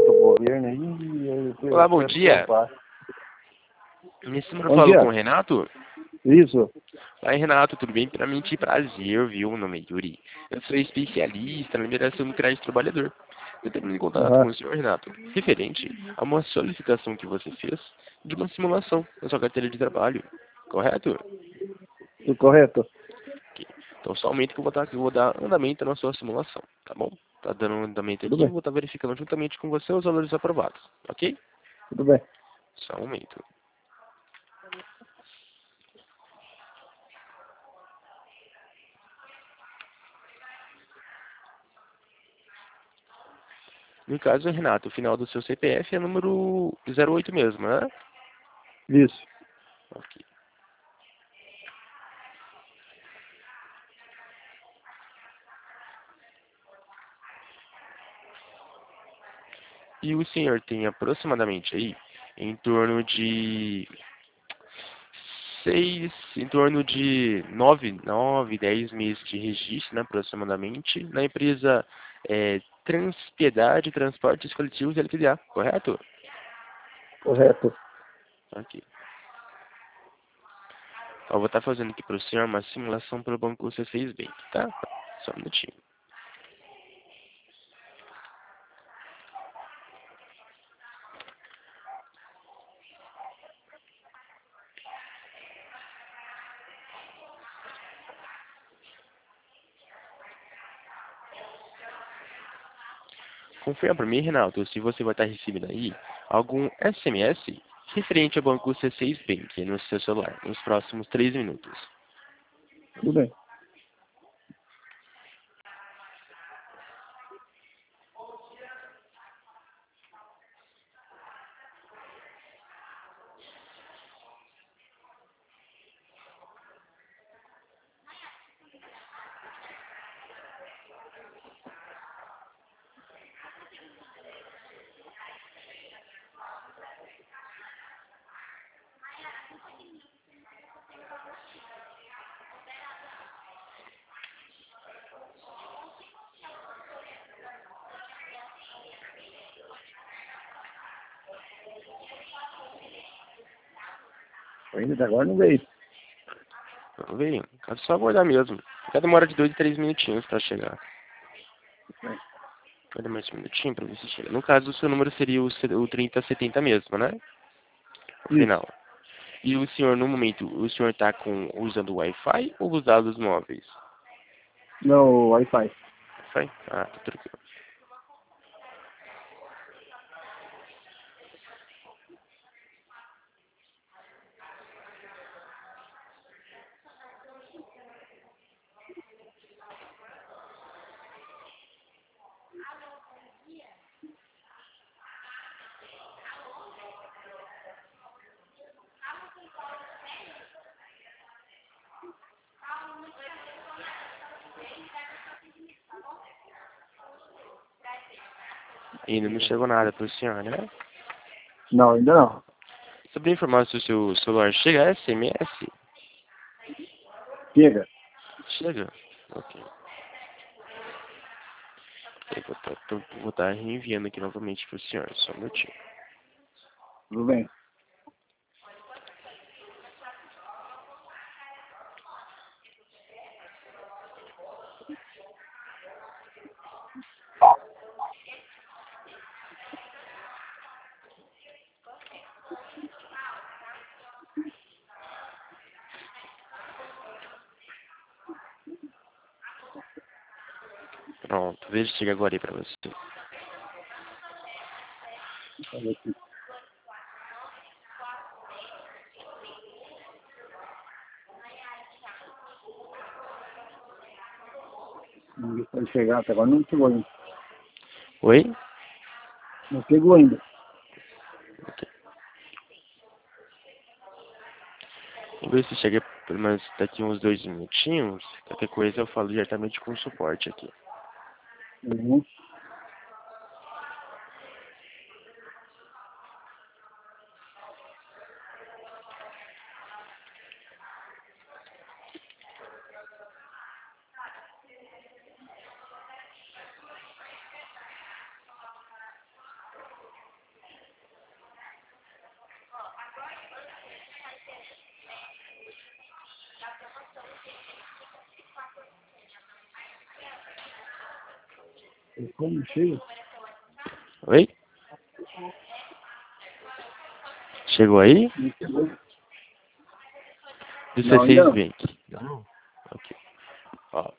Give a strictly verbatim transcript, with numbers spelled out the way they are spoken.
o governo aí e eu Olá, bom quero dia. provar. Nesse número eu Bom falo dia. com o Renato? Isso. Oi, Renato, tudo bem? Primeiramente, prazer, viu? Meu nome é Yuri. Eu sou especialista na liberação do crédito trabalhador. Eu tenho em contato Aham. com o senhor Renato, referente a uma solicitação que você fez de uma simulação na sua carteira de trabalho, correto? Tudo correto? Ok. Então, só um momento que eu vou dar, que eu vou dar andamento na sua simulação, tá bom? Tá dando um andamento Tudo aqui, eu bem. vou estar verificando juntamente com você os valores aprovados, ok? Tudo bem. Só um momento. No caso, Renato, o final do seu C P F é número zero oito mesmo, né? Isso. Ok. E o senhor tem aproximadamente aí em torno de seis, em torno de nove, nove, dez meses de registro, né, aproximadamente, na empresa é, Transpiedade Transportes Coletivos L T D A, correto? Correto. Ok. Eu vou estar fazendo aqui para o senhor uma simulação pelo Banco C seis Bank, tá? Só um minutinho. Confirma para mim, Renato, se você vai estar recebendo aí algum S M S referente ao Banco C seis Bank no seu celular, nos próximos três minutos. Tudo bem. Ainda até agora não veio. Não veio? É só aguardar mesmo. Fica demora de dois a três minutinhos para chegar. Vai demorar mais um minutinho para ver se chega. No caso, o seu número seria o, C- o trinta setenta mesmo, né? O Isso. final. E o senhor, no momento, o senhor está com, usando o Wi-Fi ou os dados móveis? Não, Wi-Fi. Wi-Fi? Ah, tá tranquilo. Ainda não chegou nada para o senhor, né? Não, ainda não. Sobre informar se o seu celular chega a S M S? Chega. Chega? Ok. Eu vou estar, tô- vou estar reenviando aqui novamente para o senhor, só um minutinho. Tudo bem. Pronto, veja se chega agora aí para você. Olha aqui. Ninguém pode chegar até agora. Não chegou ainda. Oi? Não chegou ainda. Ok. Vamos ver se chega pelo menos daqui uns dois minutinhos. Qualquer coisa eu falo diretamente com o suporte aqui. Uhum. Como chega? Oi? Chegou aí? Não chegou. Do Não, ainda C seis não. Bank. Não? Ok.